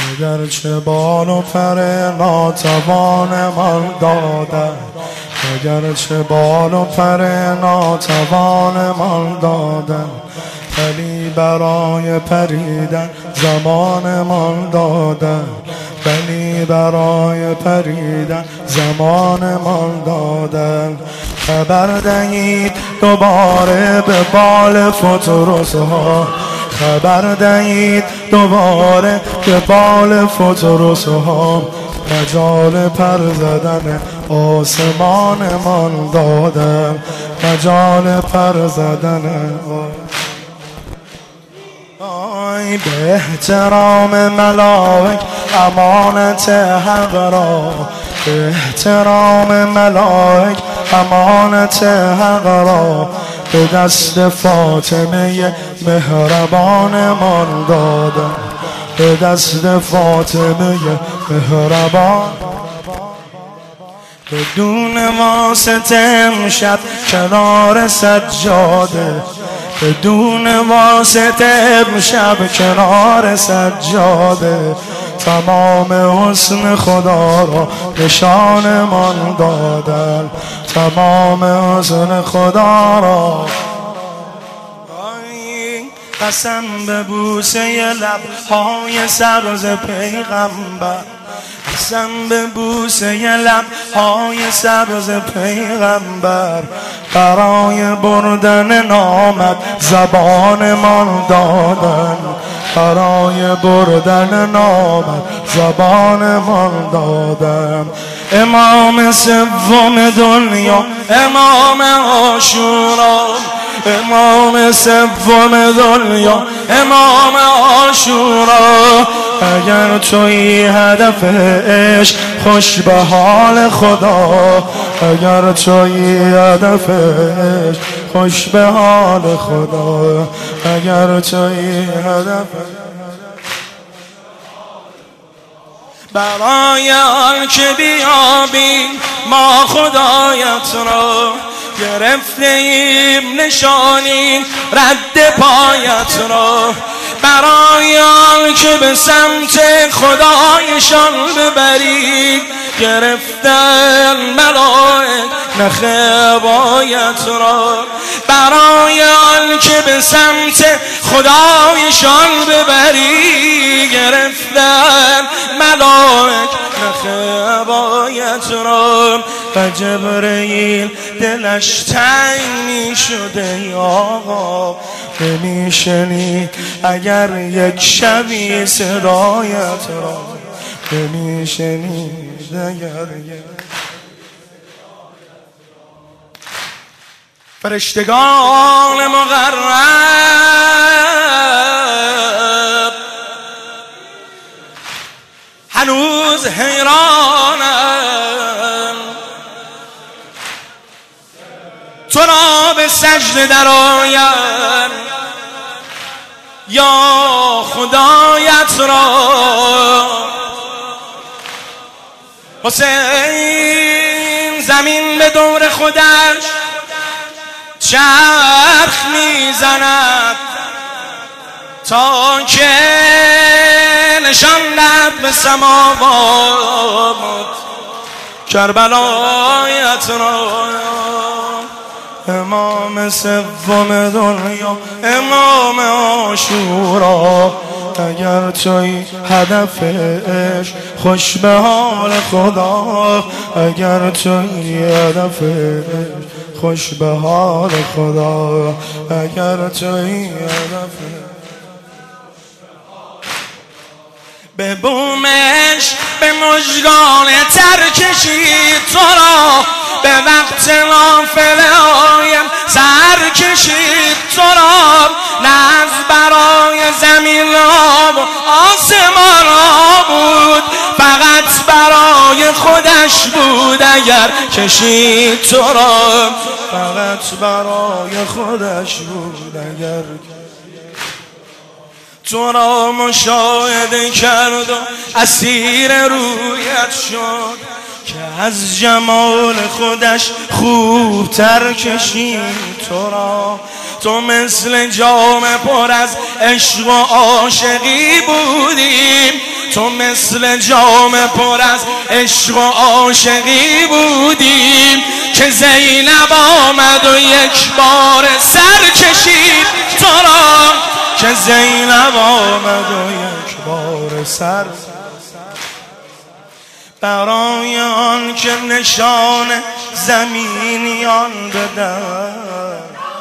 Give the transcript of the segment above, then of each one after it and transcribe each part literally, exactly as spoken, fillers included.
اگرچه بال و پر ناتوانمان دادن، اگرچه بال و پر ناتوانمان دادن، ولی برای پریدن زمانمان دادن، ولی برای پریدن زمانمان دادن. خبر دهید دوباره به بال فتروس ها، خبر دهید دوباره به بال فتروس ها، مجال پر زدن آسمانمان دادن، مجال پر زدن آی به احترام ملائک امانت حق را، به احترام ملائک امانت حق را، به دست فاطمه مهربانمان دادن، به دست فاطمه مهربان. بدون واسطه امشب کنار سجاده، بدون واسطه امشب کنار سجاده، تمام حسن خدا را نشانمان دادن، تمام حسن خدا را. قسم به بوسه لبهای سبز پیغمبر، قسم به بوسه لبهای سبز پیغمبر، برای بردن نامت زبانمان دادن، برای بردن نامت زبانمان دادن. امام سوم دنیا، امام عاشورا، امام سوم دنیا، امام عاشورا. اگر تویی هدف عشق خوش به حال خدا، اگر تویی هدف عشق خوش به حال خدا، اگر تویی هدف برای آن که بیابیم ما خدایت را، گرفتیم نشانی رد پایت را، برای آن که به سمت خدایشان ببرید، گرفتن ملائک نخ بایت را، برای آن که به سمت خدایشان ببرید، گرفتن ملائک نخ بایت را. و جبرئیل دلش تنگ می شده ای آقا، نمیشنی اگر یک شبی صدایت را، نمیشنی اگر یک فرشتگان مقرب هنوز حیرانم، تو را به سجده درآیم یا خدایت را. حسین زمین به دور خودش چرخ میزند تا که نشان دهد به سماوات کربلایت را. امام سوم دنیا، امام عاشورا. اگر توی هدف عشق خوش به حال خدا، اگر توی هدف عشق خوش به حال خدا، اگر توی هدف به بومش به مژگان تر کشید تو را، به وقت نافله هایم سر کشید تو را. نه از برای زمین ها و آسمان ها بود، فقط برای خودش بود اگر کشید تو را، فقط برای خودش بود اگر تو را مشاهده کرد و اسیر رویت شد، که از جمال خودش خوبتر کشید تو را. تو مثل جام پر از عشق و عاشقی بودیم، تو مثل جام پر از عشق و عاشقی بودی که زینب آمد و یک بار سر کشید تو را، که زینب آمد و یک بار سر برای آن که نشان زمینیان بدن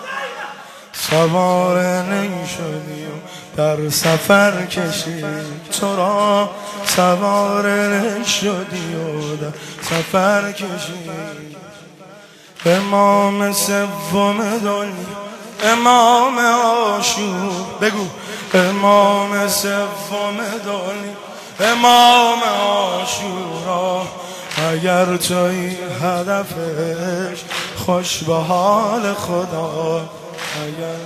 سوار نشدی و در سفر کشید تو را، سوار نشدی و در سفر کشید. امام سوم دنیا امام عاشور، بگو امام سوم دنیا امام عاشورا، اگر توی هدفش خوش به حال خدا، اگر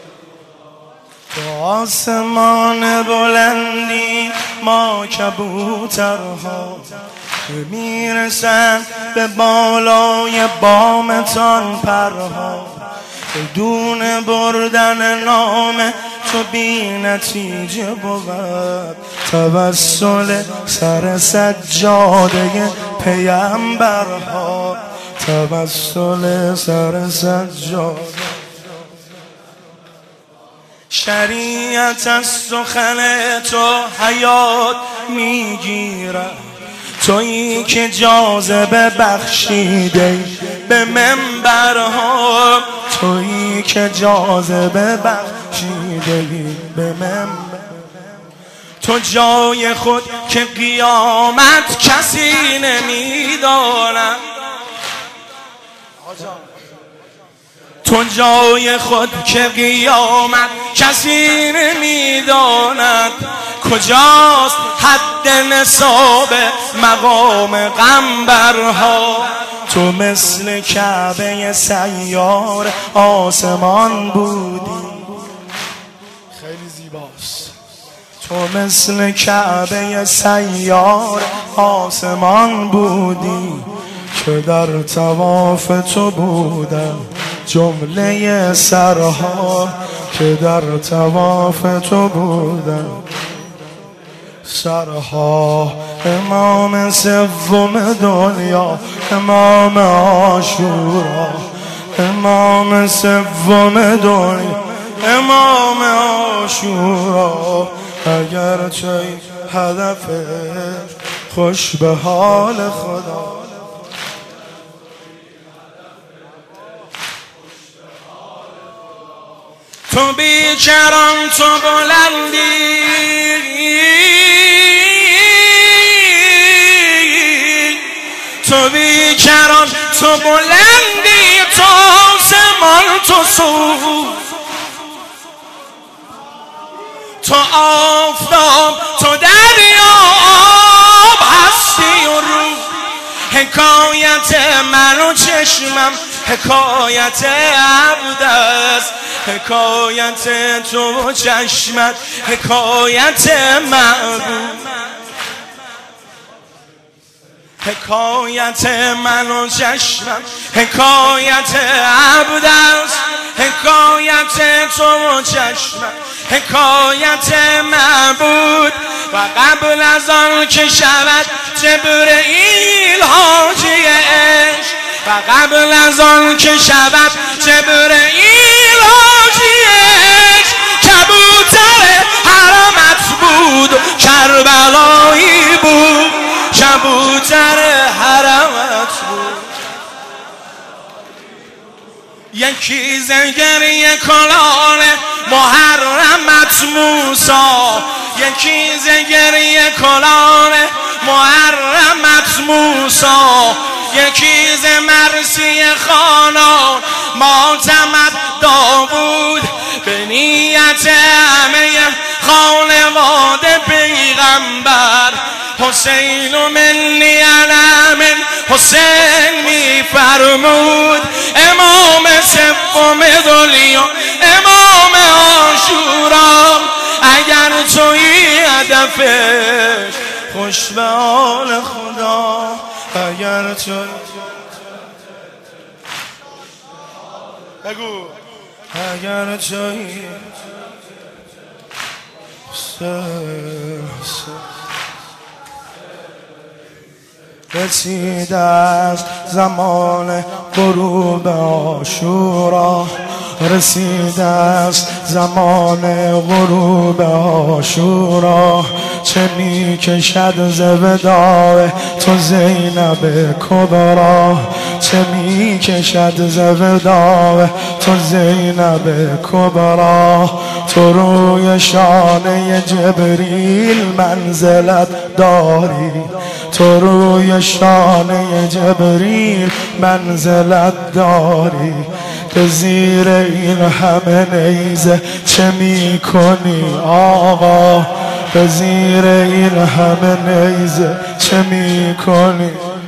تو آسمان بلندی ما کبوترها میرسن به بالای بامتان پرها، بدون بردن نام تو بی نتیجه بود توسل سر سجاده پیامبرها، توسل سر سجاده. شریعت از سخن تو حیات میگیرد، تویی که جاذبه بخشیده به منبرها، تویی که جاذبه بخشیده به منبر. تو جای خود که قیامت کسی نمیداند، تو جای خود که قیامت کسی نمیداند، کجاست حد نصاب مقام قنبرها، تو مثل کعبه سیار آسمان بودی، خیلی زیباست، تو مثل کعبه سیار آسمان بودی که در طواف تو بودم جمله سرها، که در طواف تو بودم سرها. امام سوم دنیا امام عاشورا، امام سوم دنیا امام عاشورا، اگر توی هدفش خوش به حال خدا، تو بیکران تو بلندی تو بیکران تو بلندی، تو آسمان تو سو، تو آفتاب تو دریا آب هستی و رو. حکایت من و چشمم حکایت عبد است، حکایت تو و چشمت حکایت معبود. حکایت من و چشمم حکایت عبد است، حکایت تو و چشمت حکایت معبود. و قبل از آن که شود جبرئیل حاجی عشق، و قبل از آن که شود جبرئیل حاجی عشق، کبوتر حرمت بود کربلایی بود، کبوتر حرمت بود. یکی زگری کلان محرمت موسی، یکی زگری کلان محرمت موسی، یکی ز مرسی خانان ماتمت داوود، به نیت همه خانواده پیغمبر. حسین و منی علم حسین می فرمود، امام سوم دنیا امام عاشورا، اگر توی هدفش خوش به حال خدا، اگر توی بگو اگر توی سر سر رسید از زمان غروب عاشورا، رسید از زمان غروب عاشورا، چه می کشد ز وداع تو زینب کبرا، چه می کشد ز وداع تو زینب کبرا. تو روی شانه جبریل منزلت داری، تو روی شانه جبریل منزلت داری. به زیر این همه نیزه چه می کنی آقا، به زیر این همه نیزه چه می کنی؟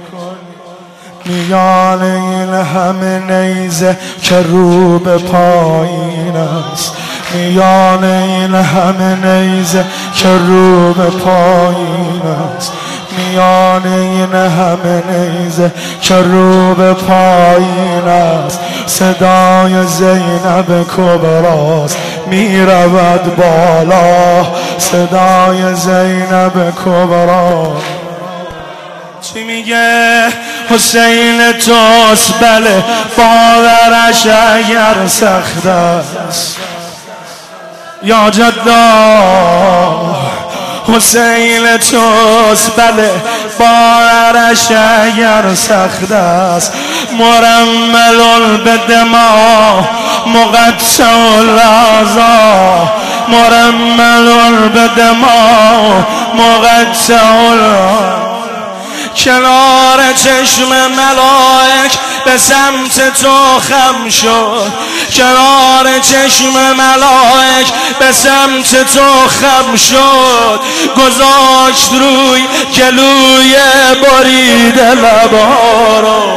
میان این همه نیزه که رو به پایین است، میان این همه نیزه که رو به پایین است، میان این همه نیزه که رو به پایین است. صدای زینب کبراست می رود بالا، صدای زینب کبرا. چی میگه؟ حسین توست بله، باورش اگر سخت است یا جدا. حسین توست بله، باورش اگر سخت است. مرمل به دما مقطع الاعضا، مرمل به دما مقطع الاعضا. کنار چشم ملائک به سمت تو خم شد، کنار چشم ملائک به سمت تو خم شد. گذاشت روی گلوی برید لبها رو،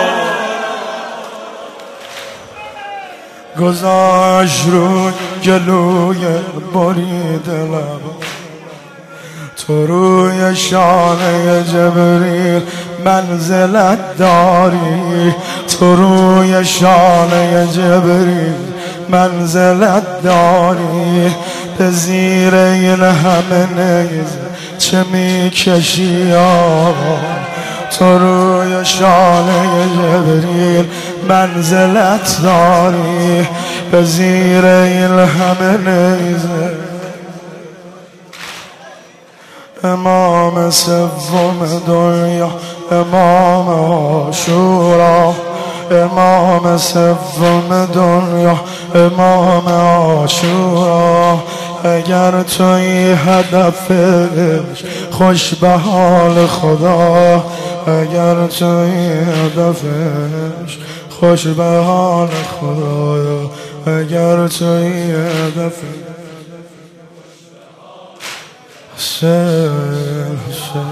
گذاشت روی گلوی برید لبها. تو روی شانه جبریل منزلت داری، تو روی شانه جبریل منزلت داری. به زیر این همه نیزه چه می کشی آقا، تو روی شانه جبریل منزلت داری. به زیر این همه نیزه امام سوم دنیا، امام عاشورا، امام سوم دنیا، امام عاشورا. اگر توی هدفش خوش به حال خدا، اگر توی هدفش خوش به حال خدا، اگر توی هدفش حسین حسین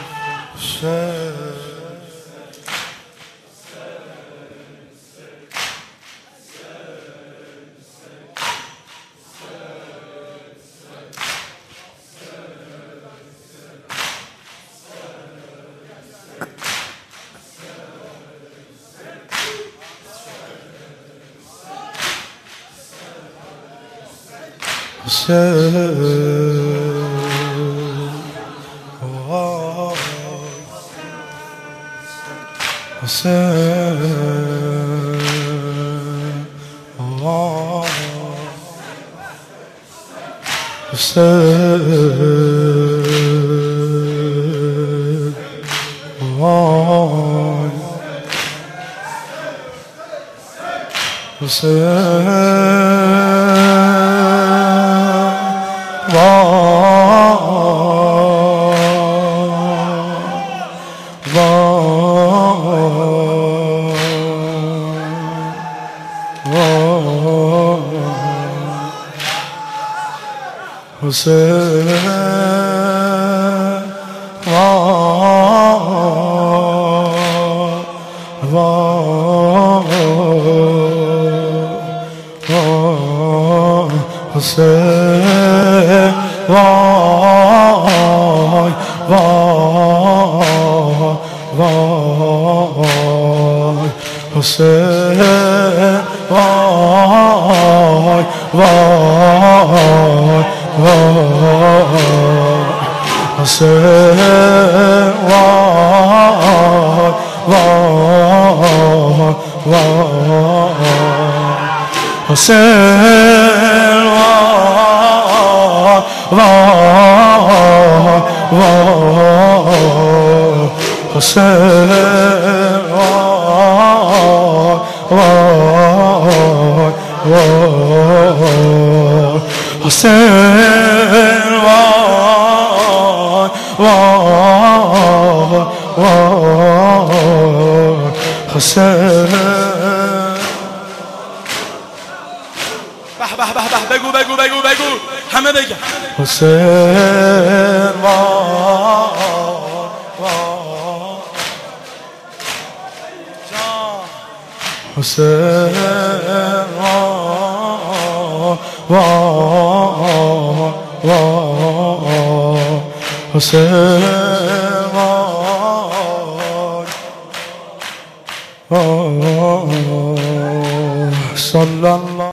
حسین حسین وای وای وای حسین وای وای وای حسین وای وای وای حسین وای وای وای حسین وای وای وای حسین وای وای وای حسین به به به به بگو بگو بگو بگو همه بگن حسین وای وای حسین وای وای حسین وای وای صلی الله